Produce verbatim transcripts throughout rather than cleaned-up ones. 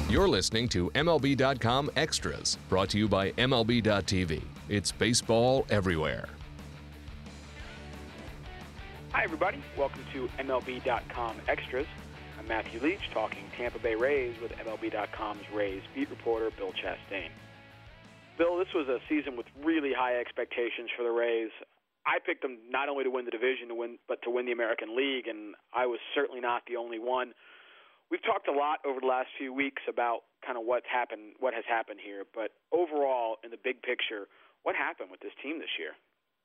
You're listening to M L B dot com Extras, brought to you by M L B dot T V. It's baseball everywhere. Hi, everybody. Welcome to M L B dot com Extras. I'm Matthew Leach, talking Tampa Bay Rays with M L B dot com's Rays beat reporter Bill Chastain. Bill, this was a season with really high expectations for the Rays. I picked them not only to win the division, to win, but to win the American League, and I was certainly not the only one. We've talked a lot over the last few weeks about kind of what's happened, what has happened here, but overall, in the big picture, what happened with this team this year?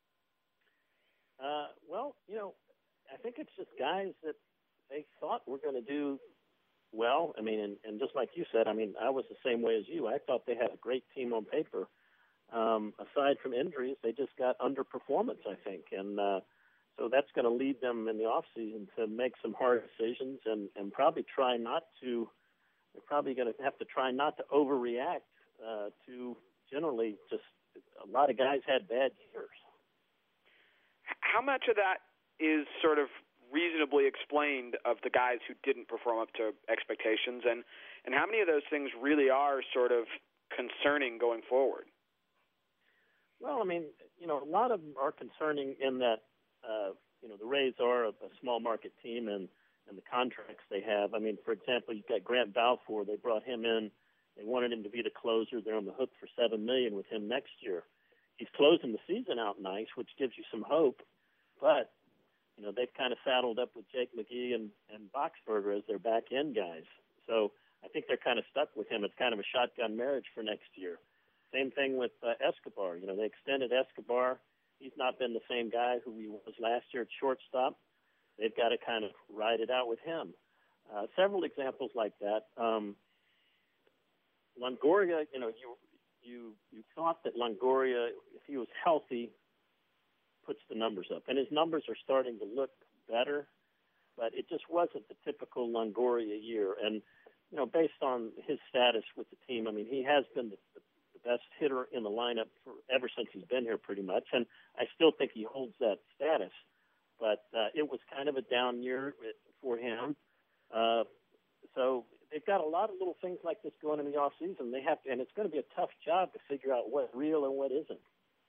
Uh, well, you know, I think it's just guys that they thought were going to do well. I mean, and, and just like you said, I mean, I was the same way as you. I thought they had a great team on paper. Um, aside from injuries, they just got underperformance, I think, and uh, so that's going to lead them in the offseason to make some hard decisions and, and probably try not to – they're probably going to have to try not to overreact uh, to generally just – a lot of guys had bad years. How much of that is sort of reasonably explained of the guys who didn't perform up to expectations, and, and how many of those things really are sort of concerning going forward? Well, I mean, you know, a lot of them are concerning in that, uh, you know, the Rays are a, a small market team and, and the contracts they have. I mean, for example, you've got Grant Balfour. They brought him in. They wanted him to be the closer. They're on the hook for seven million dollars with him next year. He's closing the season out nice, which gives you some hope. But, you know, they've kind of saddled up with Jake McGee and, and Boxberger as their back-end guys. So I think they're kind of stuck with him. It's kind of a shotgun marriage for next year. Same thing with uh, Escobar. You know, they extended Escobar. He's not been the same guy who he was last year at shortstop. They've got to kind of ride it out with him. Uh, several examples like that. Um, Longoria, you know, you you you thought that Longoria, if he was healthy, puts the numbers up. And his numbers are starting to look better, but it just wasn't the typical Longoria year. And, you know, based on his status with the team, I mean, he has been the, the best hitter in the lineup for ever since he's been here pretty much, and I still think he holds that status. But uh, it was kind of a down year for him. Uh, so they've got a lot of little things like this going in the off season. They have to, and it's going to be a tough job to figure out what's real and what isn't.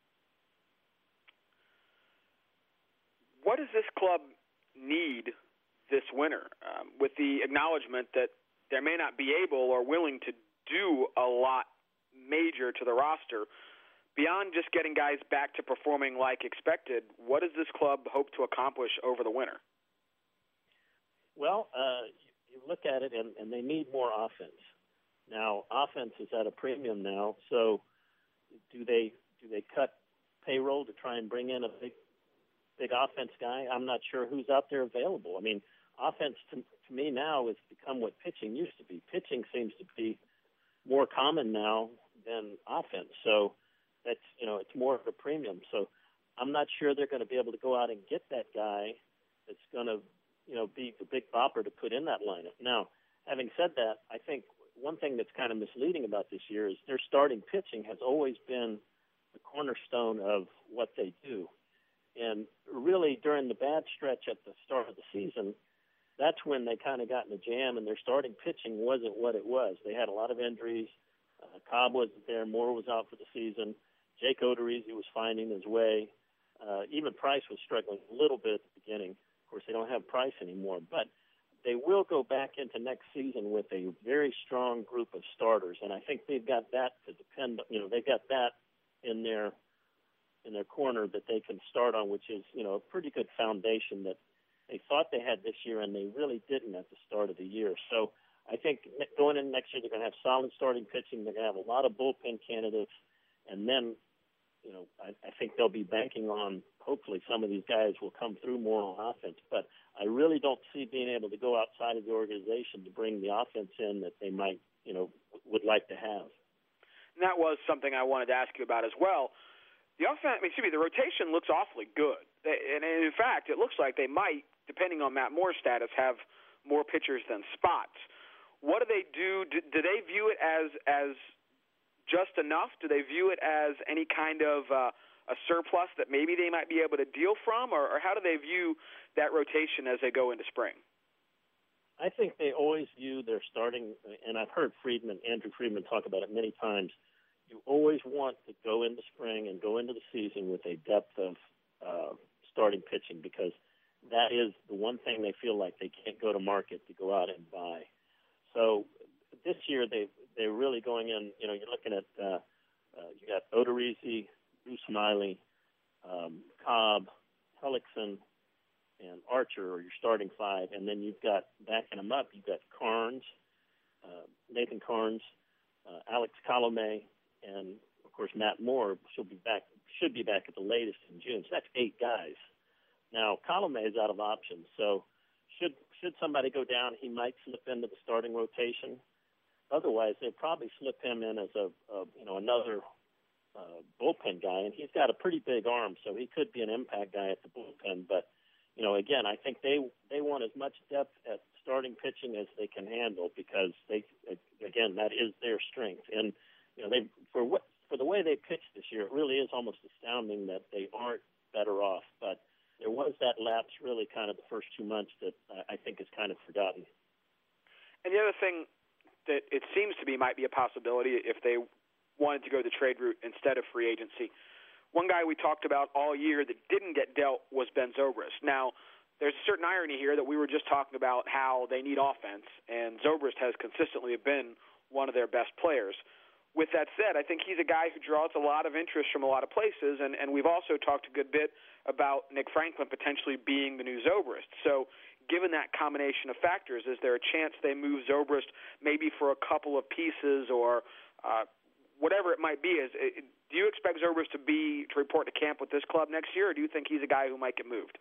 What does this club need this winter, um, with the acknowledgement that they may not be able or willing to do a lot major to the roster? Beyond just getting guys back to performing like expected, what does this club hope to accomplish over the winter? Well, uh, you, you look at it, and, and they need more offense. Now, offense is at a premium now, so do they do they cut payroll to try and bring in a big big offense guy? I'm not sure who's out there available. I mean, offense to, to me now has become what pitching used to be. Pitching seems to be more common now than offense. So that's, you know, it's more of a premium. So I'm not sure they're going to be able to go out and get that guy that's going to, you know, be the big bopper to put in that lineup. Now, having said that, I think one thing that's kind of misleading about this year is their starting pitching has always been the cornerstone of what they do. And really during the bad stretch at the start of the season, that's when they kind of got in a jam, and their starting pitching wasn't what it was. They had a lot of injuries. Uh, Cobb wasn't there. Moore was out for the season. Jake Odorizzi was finding his way. Uh, even Price was struggling a little bit at the beginning. Of course, they don't have Price anymore. But they will go back into next season with a very strong group of starters, and I think they've got that to depend. You know, they've got that in their in their corner that they can start on, which is, you know, a pretty good foundation that they thought they had this year, and they really didn't at the start of the year. So I think going in next year, they're going to have solid starting pitching. They're going to have a lot of bullpen candidates. And then, you know, I, I think they'll be banking on, hopefully some of these guys will come through more on offense. But I really don't see being able to go outside of the organization to bring the offense in that they might, you know, would like to have. And that was something I wanted to ask you about as well. The offense, I mean, excuse me, the rotation looks awfully good. They, and in fact, it looks like they might, depending on Matt Moore's status, have more pitchers than spots. What do they do? Do, do they view it as as just enough? Do they view it as any kind of uh, a surplus that maybe they might be able to deal from? Or, or how do they view that rotation as they go into spring? I think they always view their starting, and I've heard Friedman, Andrew Friedman talk about it many times. You always want to go into spring and go into the season with a depth of uh, starting pitching, because that is the one thing they feel like they can't go to market to go out and buy. So this year they they're really going in. You know, you're looking at uh, uh, you got Odorizzi, Bruce Smiley, um, Cobb, Hellickson, and Archer are your starting five, and then you've got, backing them up, you've got Carnes, uh, Nathan Carnes, uh, Alex Colomé, and of course Matt Moore should be back should be back at the latest in June. So that's eight guys. Now Colomé is out of options, so should should somebody go down, he might slip into the starting rotation. Otherwise, they'd probably slip him in as a, a you know another uh, bullpen guy, and he's got a pretty big arm, so he could be an impact guy at the bullpen, but. You know, again, I think they they want as much depth at starting pitching as they can handle, because they again that is their strength. And you know, they for what for the way they pitched this year, it really is almost astounding that they aren't better off. But there was that lapse, really, kind of the first two months that I think is kind of forgotten. And the other thing that it seems to be might be a possibility if they wanted to go the trade route instead of free agency. One guy we talked about all year that didn't get dealt was Ben Zobrist. Now, there's a certain irony here that we were just talking about how they need offense, and Zobrist has consistently been one of their best players. With that said, I think he's a guy who draws a lot of interest from a lot of places, and, and we've also talked a good bit about Nick Franklin potentially being the new Zobrist. So given that combination of factors, is there a chance they move Zobrist maybe for a couple of pieces or uh, whatever it might be? Is it, do you expect Zobrist to be to report to camp with this club next year, or do you think he's a guy who might get moved?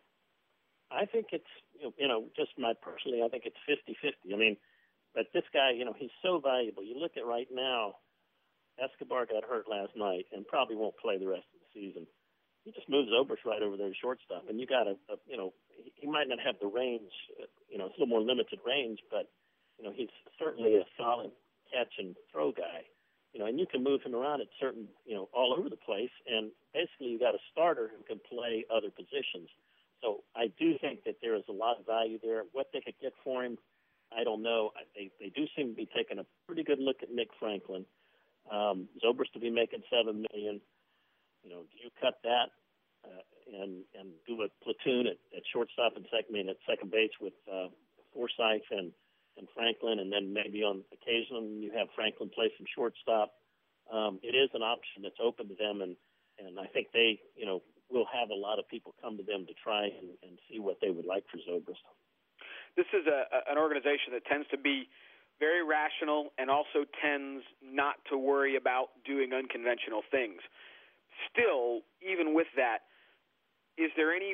I think it's, you know, just my personally, I think it's fifty-fifty. I mean, but this guy, you know, he's so valuable. You look at right now, Escobar got hurt last night and probably won't play the rest of the season. He just moves Zobrist right over there to shortstop, and you got a, a you know, he, he might not have the range, you know, it's a little more limited range, but, you know, he's certainly a solid catch and throw guy. You know, and you can move him around at certain, you know, all over the place. And basically, you got a starter who can play other positions. So I do think that there is a lot of value there. What they could get for him, I don't know. They they do seem to be taking a pretty good look at Nick Franklin. Um, Zobrist to be making seven million. You know, do you cut that uh, and and do a platoon at, at shortstop and second, I mean, at second base with uh, Forsythe and. and Franklin, and then maybe on occasion you have Franklin play some shortstop. Um, it is an option that's open to them, and, and I think they, you know, will have a lot of people come to them to try and, and see what they would like for Zobrist. This is a, an organization that tends to be very rational and also tends not to worry about doing unconventional things. Still, even with that, is there any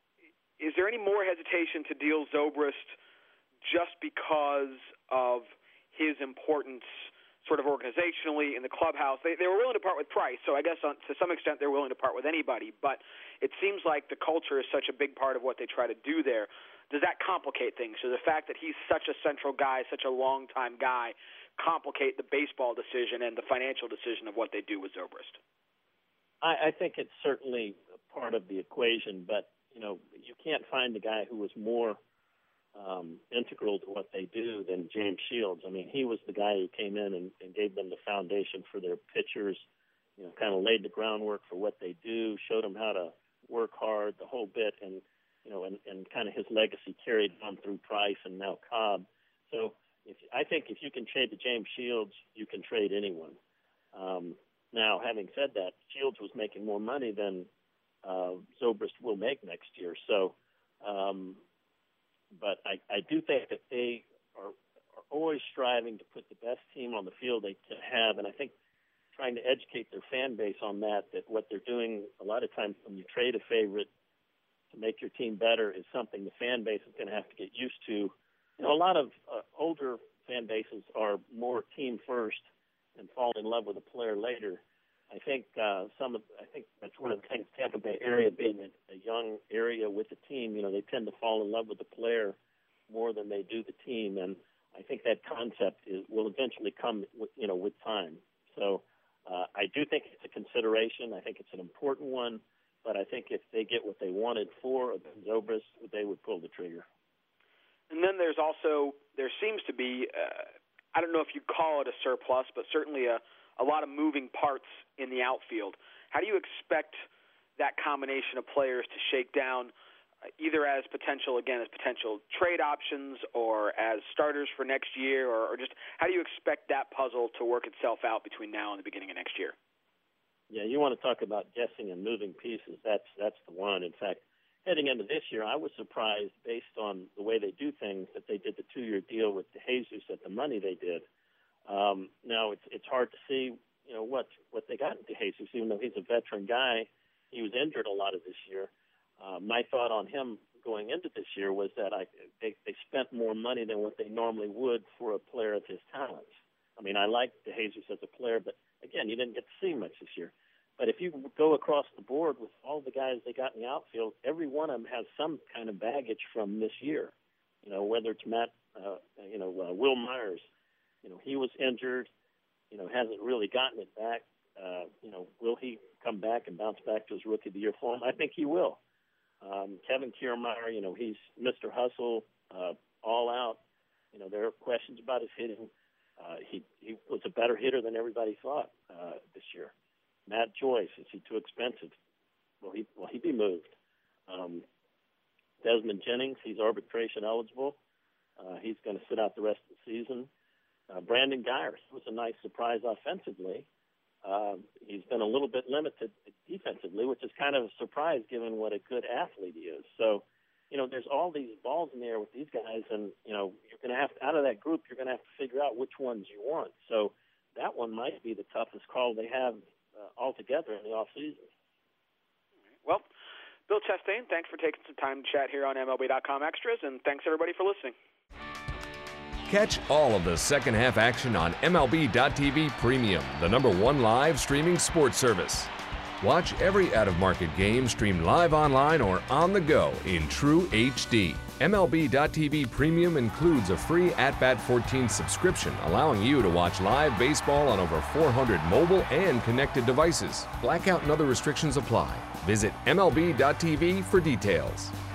is there any more hesitation to deal Zobrist just because of his importance sort of organizationally in the clubhouse? They, they were willing to part with Price, so I guess on, to some extent they're willing to part with anybody, but it seems like the culture is such a big part of what they try to do there. Does that complicate things? So the fact that he's such a central guy, such a long-time guy, complicate the baseball decision and the financial decision of what they do with Zobrist? I, I think it's certainly part of the equation, but, you know, you can't find a guy who was more Um, integral to what they do than James Shields. I mean, he was the guy who came in and, and gave them the foundation for their pitchers, you know, kind of laid the groundwork for what they do, showed them how to work hard, the whole bit, and, you know, and, and kind of his legacy carried on through Price and now Cobb. So if, I think if you can trade to James Shields, you can trade anyone. Um, now, having said that, Shields was making more money than uh, Zobrist will make next year. So, um, But I, I do think that they are, are always striving to put the best team on the field they can have, and I think trying to educate their fan base on that, that what they're doing a lot of times when you trade a favorite to make your team better is something the fan base is going to have to get used to. You know, a lot of uh, older fan bases are more team first and fall in love with a player later. I think uh, some of I think that's one of the things. Tampa Bay area being a, a young area with the team, you know, they tend to fall in love with the player more than they do the team, and I think that concept is will eventually come, with, you know, with time. So uh, I do think it's a consideration. I think it's an important one, but I think if they get what they wanted for Zobrist, they would pull the trigger. And then there's also, there seems to be, uh, I don't know if you call it a surplus, but certainly a, a lot of moving parts in the outfield. How do you expect that combination of players to shake down, uh, either as potential, again, as potential trade options or as starters for next year, or, or just how do you expect that puzzle to work itself out between now and the beginning of next year? Yeah, you want to talk about guessing and moving pieces. That's that's the one. In fact, heading into this year, I was surprised based on the way they do things that they did the two-year deal with DeJesus at the money they did. Um, now, it's it's hard to see, you know, what what they got in DeJesus, even though he's a veteran guy. He was injured a lot of this year. Uh, my thought on him going into this year was that I they, they spent more money than what they normally would for a player of his talents. I mean, I like DeJesus as a player, but again, you didn't get to see much this year. But if you go across the board with all the guys they got in the outfield, every one of them has some kind of baggage from this year. You know, whether it's Matt, uh, you know, uh, Will Myers, you know, he was injured, you know, hasn't really gotten it back. Uh, you know, will he come back and bounce back to his Rookie of the Year form? I think he will. Um, Kevin Kiermaier, you know, he's Mister Hustle, uh, all out. You know, there are questions about his hitting. Uh, he, he was a better hitter than everybody thought uh, this year. Matt Joyce, is he too expensive? Will he, will he be moved? Um, Desmond Jennings, he's arbitration eligible. Uh, he's going to sit out the rest of the season. Uh, Brandon Guyer was a nice surprise offensively. Uh, he's been a little bit limited defensively, which is kind of a surprise given what a good athlete he is. So, you know, there's all these balls in the air with these guys, and, you know, you're going to have to, out of that group, you're going to have to figure out which ones you want. So that one might be the toughest call they have uh, altogether in the offseason. Well, Bill Chastain, thanks for taking some time to chat here on M L B dot com Extras, and thanks, everybody, for listening. Catch all of the second half action on M L B dot T V Premium, the number one live streaming sports service. Watch every out-of-market game streamed live online or on the go in true H D. M L B dot T V Premium includes a free At Bat fourteen subscription, allowing you to watch live baseball on over four hundred mobile and connected devices. Blackout and other restrictions apply. Visit M L B dot T V for details.